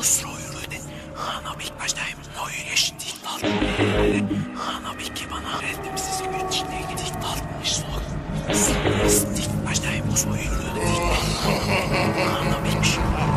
ustrojude. Han har ikke vært stein, nå er jeg stiltalt. Han har ikke bana reddim siz güçlüğe diktat. Stik vært stein, ustrojude. Han har ikke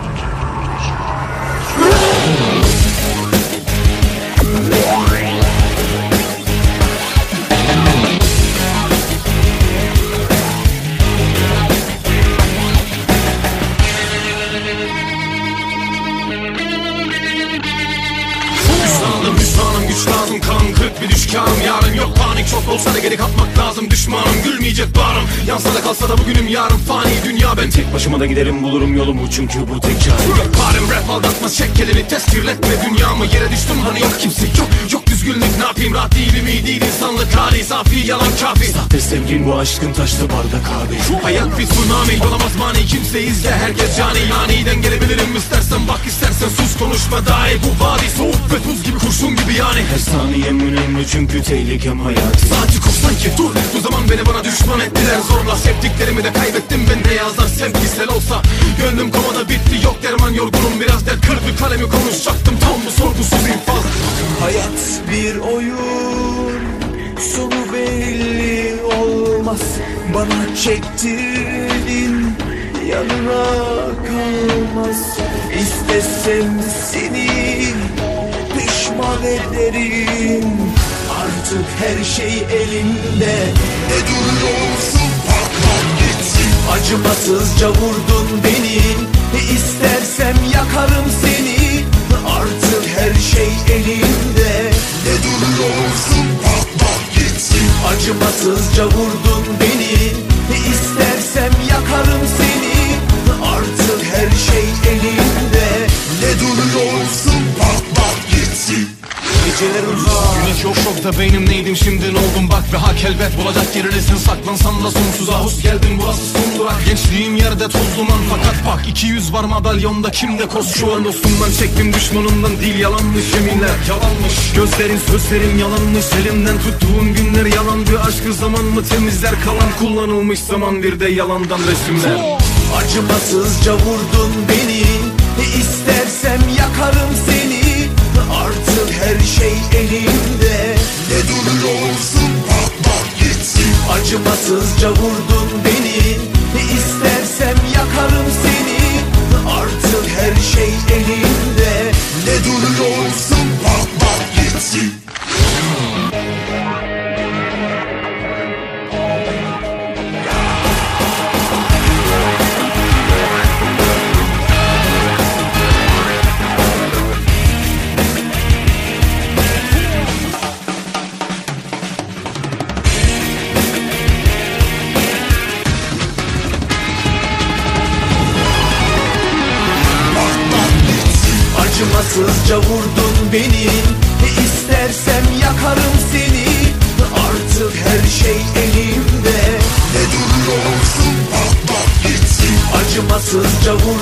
Hüsranım güç lazım, kan kırık bir düşkanım. Yarın yok panik, çok olsa da geri katmak lazım. Düşmanım gülmeyecek bağrım, yansa da kalsa da bugünüm yarın fani. Dünya ben tek başıma da giderim, bulurum yolumu çünkü bu tek çare. Yok parim rap aldatmaz, çek elini test kirletme dünyamı. Yere düştüm hani yok kimse yok düzgünlük, ne yapayım rahat değilim, iyi değil insanlık hali. Safi yalan kafi, sahte sevgin bu aşkın taşlı bardak abi. Hayat bir tsunami, olamaz mani, kimse izle herkes cani. Aniden gelebilirim istersen bak, istersen sus, konuşma dahi. Bu vadi soğuk ve tuz gibi, kurşun gibi yani. Her saniyem önemli çünkü tehlikem hayatı. Saati kursan ki dur, bu zaman beni bana düşman ettiler zorla. Sevdiklerimi de kaybettim ben, ne yazar sevgisel olsa. Gönlüm komada bitti, yok derman, yorgunum biraz dert. Kırdı kalemi, konuşacaktım tam bu sorgusuz infaz. Hayat bir oyun, sonu belli olmaz. Bana çektirdin, yanına kalmaz. İstesem seni pişman ederim. Artık her şey elimde. Ne duruyorsun, patlat gitsin. Acımasızca vurdun beni, İstersem yakarım seni. Artık her şey elimde. Ne duruyorsun, patlat gitsin. Acımasızca vurdun beni, İstersem yakarım seni. Artık her şey elimde. Ne duruyorsun, patlat gitsin. Geceler uzak, Güneş yok şokta beynim, neydim şimdi ne oldum bak. Ve hak elbet bulacak yerinesin, saklansan da sonsuza. Hus geldin, burası son durak. Gençliğim yerde toz duman, fakat bak 200 var madalyonda, kimde koz. Şu an dostumdan çektim, düşmanımdan değil. Yalanmış yeminler, yalanmış gözlerin, sözlerin yalanmış. Elimden tuttuğun günler yalandı. Aşkı zaman mı temizler kalan, kullanılmış zaman bir de yalandan resimler. acımasızca vurdun beni, İstersem yakarım seni. Artık her şey elimde. Ne duruyorsun, patlat gitsin. Acımasızca vurdun beni, İstersem yakarım seni. Artık her şey elimde. Ne duruyorsun, patlat gitsin. Acımasızca vurdun beni, İstersem yakarım seni. Artık her şey elimde. Ne duruyorsun, patlat gitsin. Acımasızca vurdun